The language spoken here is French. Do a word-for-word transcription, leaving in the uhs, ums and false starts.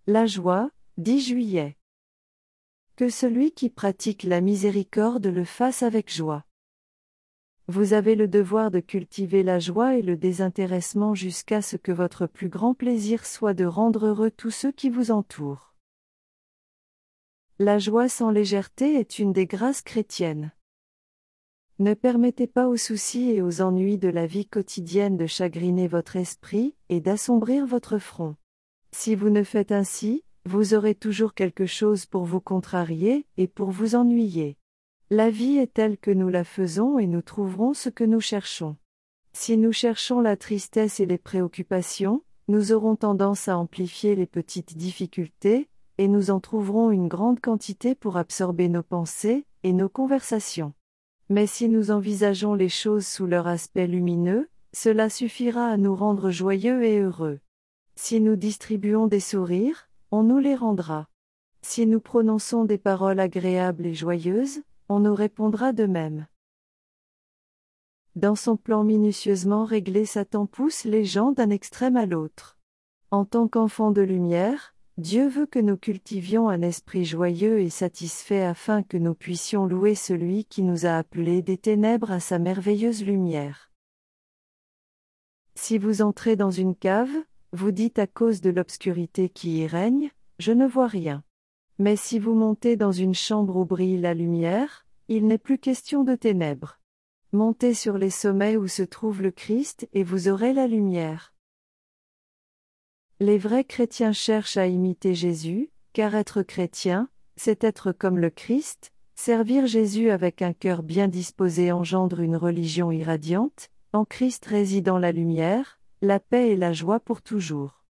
La joie, dix juillet. Que celui qui pratique la miséricorde le fasse avec joie. Vous avez le devoir de cultiver la joie et le désintéressement jusqu'à ce que votre plus grand plaisir soit de rendre heureux tous ceux qui vous entourent. La joie sans légèreté est une des grâces chrétiennes. Ne permettez pas aux soucis et aux ennuis de la vie quotidienne de chagriner votre esprit et d'assombrir votre front. Si vous ne faites ainsi, vous aurez toujours quelque chose pour vous contrarier et pour vous ennuyer. La vie est telle que nous la faisons et nous trouverons ce que nous cherchons. Si nous cherchons la tristesse et les préoccupations, nous aurons tendance à amplifier les petites difficultés, et nous en trouverons une grande quantité pour absorber nos pensées et nos conversations. Mais si nous envisageons les choses sous leur aspect lumineux, cela suffira à nous rendre joyeux et heureux. Si nous distribuons des sourires, on nous les rendra. Si nous prononçons des paroles agréables et joyeuses, on nous répondra de même. Dans son plan minutieusement réglé, Satan pousse les gens d'un extrême à l'autre. En tant qu'enfants de lumière, Dieu veut que nous cultivions un esprit joyeux et satisfait afin que nous puissions louer celui qui nous a appelés des ténèbres à sa merveilleuse lumière. Si vous entrez dans une cave, vous dites à cause de l'obscurité qui y règne, « Je ne vois rien ». Mais si vous montez dans une chambre où brille la lumière, il n'est plus question de ténèbres. Montez sur les sommets où se trouve le Christ et vous aurez la lumière. Les vrais chrétiens cherchent à imiter Jésus, car être chrétien, c'est être comme le Christ. Servir Jésus avec un cœur bien disposé engendre une religion irradiante. En Christ résident la lumière, la paix et la joie pour toujours.